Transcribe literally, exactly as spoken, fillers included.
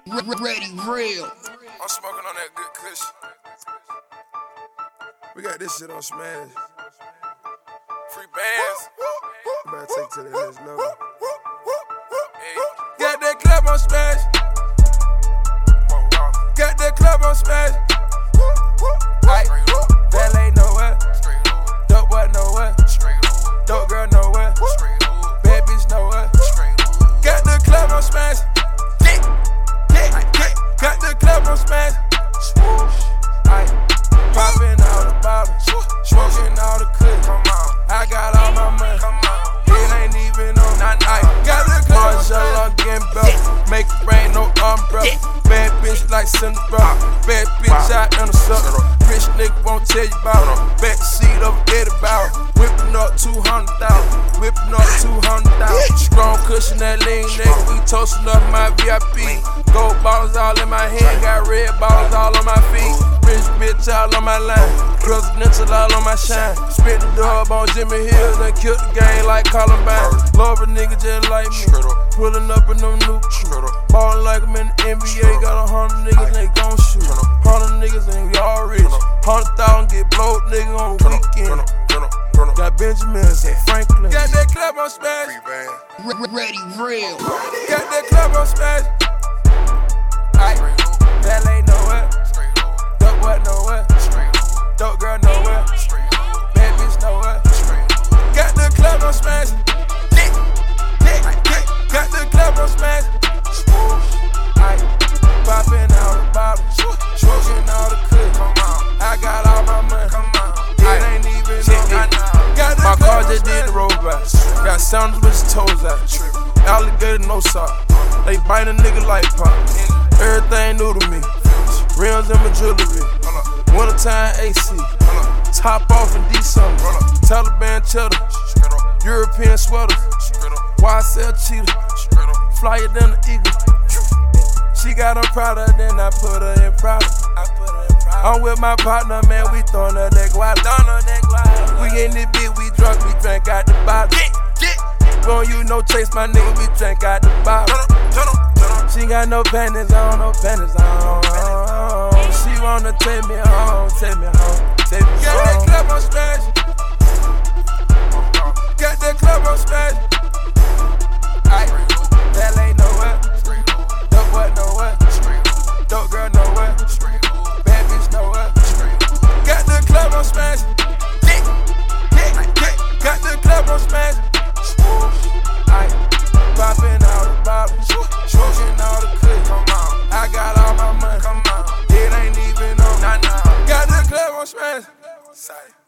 Ready real. I'm smoking on that good kush. We got this shit on Smash. Free bands. We better take it to the next level. Hey. Got that club on Smash. Got that club on Smash. Aye. That ain't nowhere. Dope boy nowhere. Dope girl nowhere. Bad bitch nowhere. Got the club on Smash. Got the club on Smash. Aye. Popping all the bottles. Smoking all the kush. I got all my money. It ain't even on. Aye. Got the club on Smash. Getting better. Make it rain, no umbrella. Bad bitch like Cinderella. Bad bitch out in the sucker. Rich nigga won't tell you about it. Back seat of Eddie Bauer. Whipping up two hundred thousand. Whipping up two hundred thousand. Strong cushion that lean nigga. We toasting up my V I P. Gold bottles all in my hand. Got red bottles all on my feet. Rich bitch all on my line. Presidential all on my shine. Spit the dub on Jimmy Hills and killed the game like Columbine. Love a nigga just like me. Pulling up in them new ballin' like I'm in the N B A. Got a hundred niggas, they gon' shoot. Hundred niggas and we all rich. Hundred thousand get blowed, nigga, on the weekend. Got Benjamins and Franklin. Got that club on Smash. Ready real. Got that club on Smash. Aye. That ain't nowhere. Dope boy nowhere. Dope girl nowhere. Bad bitch nowhere. Got the club on Smash. Got the club on Smash. Aye. Popping all the bottles. Smoking all the kush. I got all my money. It ain't even on. My car just did the road back. Got sounders with his toes out. Alligator, no sock. They bite a nigga like pop. Everything new to me. Rims in my jewelry. Wintertime A C. Top off in December. Taliban cheddar. European sweaters. Y S L cheetah. Flyer than the eagle. She got her product, then I put her in product. I'm with my partner, man, we throwin' her that guada. We in this bitch, we drunk, we drink out the bottle. Gon' use no chase, my nigga, we drink out the bottle. She got no panties on, no panties on. She wanna take me home, take me home, take me home. Got that club on Smash. Got that club on Smash. Aye. That ain't nowhere. Dope boy nowhere. Dope girl nowhere. Bad bitch nowhere. Got the club on Smash. Got the club on Smash. Aye. Popping all the bottles. Smoking all the kush. I got all my money. It ain't even on. Got the club on Smash.